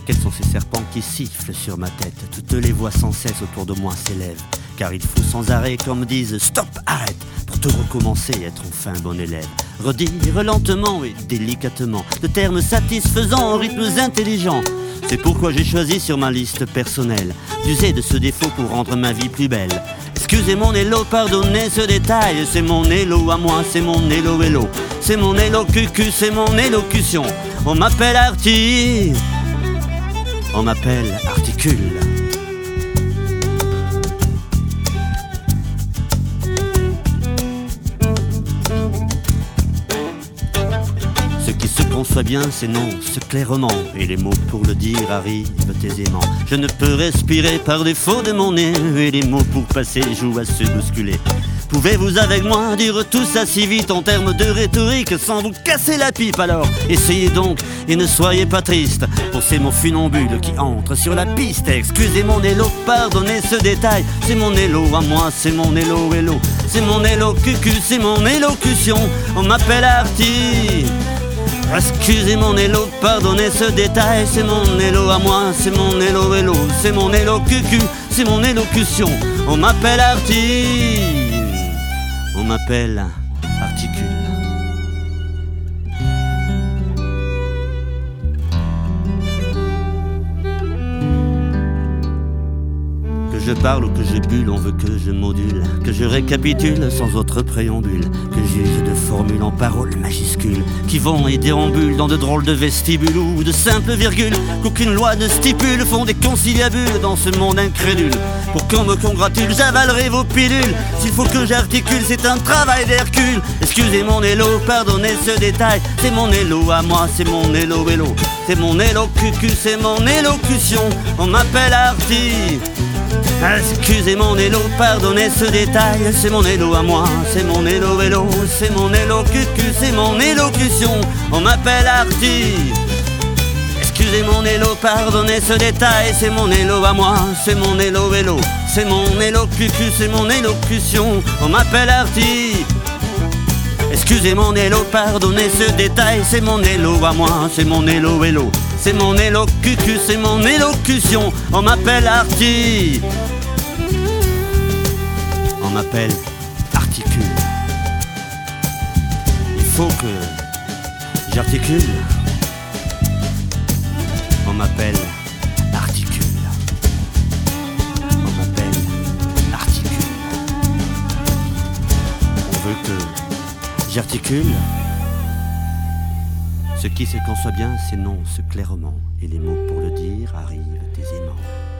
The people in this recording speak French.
Quels sont ces serpents qui sifflent sur ma tête? Toutes les voix sans cesse autour de moi s'élèvent, car il faut sans arrêt qu'on me dise stop, arrête, pour te recommencer, être enfin bon élève. Redire lentement et délicatement de termes satisfaisants, rythmes intelligents. C'est pourquoi j'ai choisi sur ma liste personnelle d'user de ce défaut pour rendre ma vie plus belle. Excusez mon élo, pardonnez ce détail, c'est mon élo à moi, c'est mon élo élo. C'est mon élo cucu, c'est mon élocution. On m'appelle Arti, on m'appelle Articule. Ce qui se conçoit bien s'énonce clairement, et les mots pour le dire arrivent aisément. Je ne peux respirer par défaut de mon nez, et les mots pour passer jouent à se bousculer. Pouvez-vous avec moi dire tout ça si vite en termes de rhétorique sans vous casser la pipe? Alors essayez donc et ne soyez pas triste pour ces mots funambules qui entrent sur la piste. Excusez mon élo, pardonnez ce détail, c'est mon élo à moi, c'est mon élo élo. C'est mon élo cucu, c'est mon élocution, on m'appelle Arti. Excusez mon élo, pardonnez ce détail, c'est mon élo à moi, c'est mon élo élo. C'est mon élo cucu, c'est mon élocution, on m'appelle Arti. On m'appelle Articule. Que je parle ou que je bulle, on veut que je module, que je récapitule sans autre préambule, que j'use de formules en paroles majuscules qui vont et déambulent dans de drôles de vestibules ou de simples virgules qu'aucune loi ne stipule, font des conciliabules dans ce monde incrédule. Pour qu'on me congratule, j'avalerai vos pilules. S'il faut que j'articule, c'est un travail d'Hercule. Excusez mon élo, pardonnez ce détail, c'est mon élo à moi, c'est mon élo élo. C'est mon élo cucu, c'est mon élocution, on m'appelle Arti. Excusez mon élo, pardonnez ce détail, c'est mon élo à moi, c'est mon élo élo. C'est mon élo cucu, c'est mon élocution, on m'appelle Arti. Excusez mon élo, pardonnez ce détail, c'est mon élo à moi, c'est mon élo élo. C'est mon élo cucu, c'est mon élocution, on m'appelle Arti. Excusez mon élo, pardonnez ce détail, c'est mon élo à moi, c'est mon élo élo. C'est mon élo cucu, c'est mon élocution, on m'appelle Arti. On m'appelle Articule. Il faut que j'articule. On m'appelle Articule. On m'appelle Articule. On veut que j'articule. Ce qui se conçoit bien s'énonce clairement, et les mots pour le dire arrivent aisément.